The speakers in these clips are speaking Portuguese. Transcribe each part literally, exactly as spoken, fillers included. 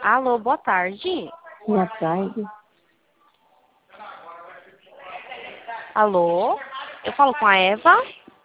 Alô, boa tarde. Boa tarde. Alô, eu falo com a Eva.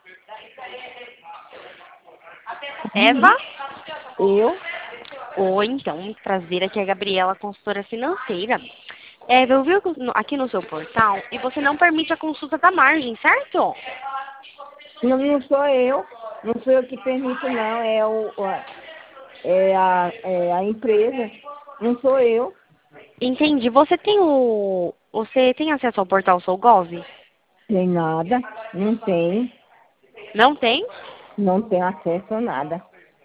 Eva? Eu? Oi, então, muito prazer. Aqui é a Gabriela, consultora financeira. Eva, eu vi aqui no seu portal e você não permite a consulta da margem, certo? Não, não sou eu. Não sou eu que permito, não. É, o, a- é, a, é a empresa. Não sou eu. Entendi. Você tem o... Você tem acesso ao portal SouGov? Tem nada. Não tenho. Não tem? Não tenho acesso a nada.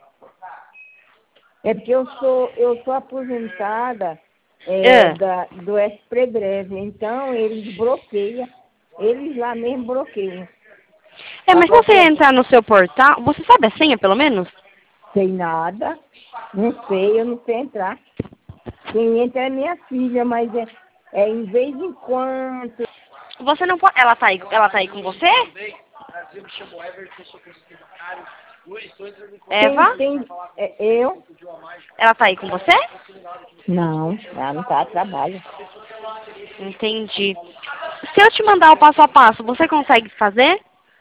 É porque eu sou, eu sou aposentada é, Ah. da, do Exprebreve. Então, eles bloqueiam. Eles lá mesmo bloqueiam. É, A mas se você qualquer... entrar no seu portal, você sabe a senha, pelo menos? Tem nada. Não sei, eu não sei entrar. Quem entra é minha filha, mas é, é em vez em quando. Você não pode... Ela tá aí, ela tá aí com você? Eva? Quem tem. É eu? Ela tá aí com você? Não, ela não tá, trabalha. Entendi. Se eu te mandar o passo a passo, você consegue fazer?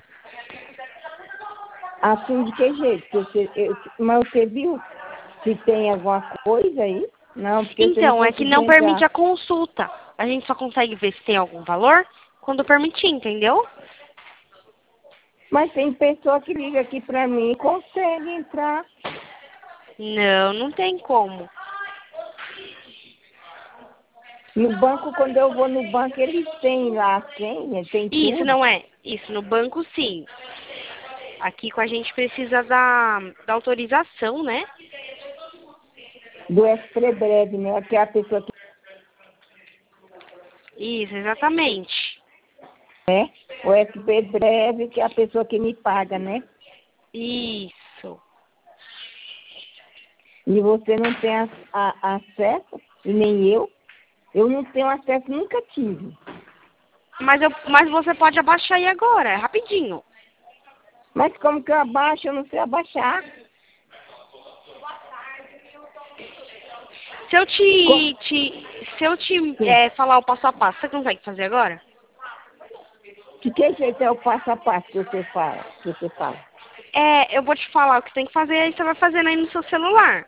Assim de que jeito? Você, eu, mas você viu se tem alguma coisa aí? Não, porque você não Então, é que conseguiu não permite entrar. a consulta. A gente só consegue ver se tem algum valor quando permitir, entendeu? Mas tem pessoa que liga aqui pra mim e consegue entrar. Não, não tem como. No banco, quando eu vou no banco, eles têm lá a senha, tem Isso, tudo. não é? Isso, no banco sim. Aqui com a gente precisa da, da autorização, né? Do Exprebreve, né? Que é a pessoa que Isso, exatamente. é. O Exprebreve, que é a pessoa que me paga, né? Isso. E você não tem a, a, acesso, e nem eu. Eu não tenho acesso, nunca tive. Mas, eu, mas você pode abaixar aí agora, é rapidinho. Mas como que eu abaixo? Eu não sei abaixar. Se eu Co- te, te se eu te Sim. é, falar o passo a passo, você consegue fazer agora? De que jeito é o passo a passo que você fala? Que você fala? É, eu vou te falar o que tem que fazer, aí você vai fazendo aí no seu celular.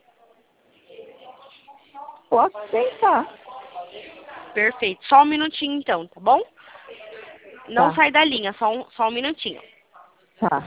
Posso tentar. Perfeito. Só um minutinho então, tá bom? Não Tá, sai da linha, só um, só um minutinho. tá.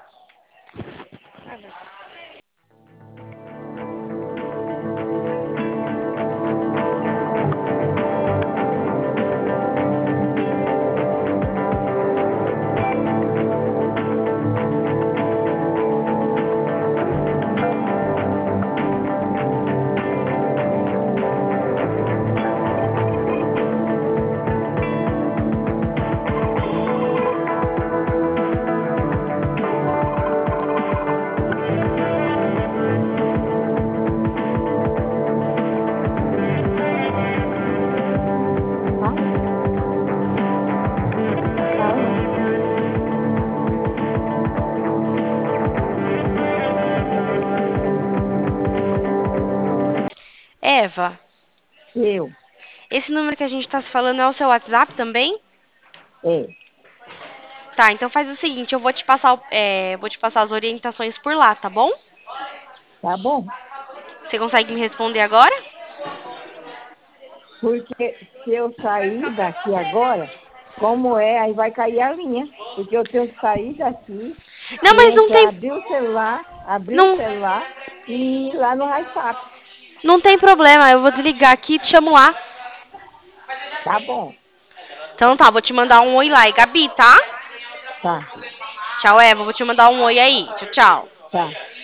Fala, fala. Eva, Eu, esse número que a gente tá se falando é o seu WhatsApp também? é. Tá, então faz o seguinte, eu vou te passar, o- é, vou te passar as orientações por lá, tá bom? Tá bom? Você consegue me responder agora? Porque se eu sair daqui agora, como é, aí vai cair a linha. Porque eu tenho que sair daqui Não, e mas não entrar, tem, abrir o celular, abrir o não, celular e ir lá no WhatsApp. não tem problema, eu vou desligar aqui e te chamo lá. Tá bom, Então tá, vou te mandar um oi lá, e Gabi, tá? tá, Tchau, Eva, vou te mandar um oi aí. Tchau, tchau. tá.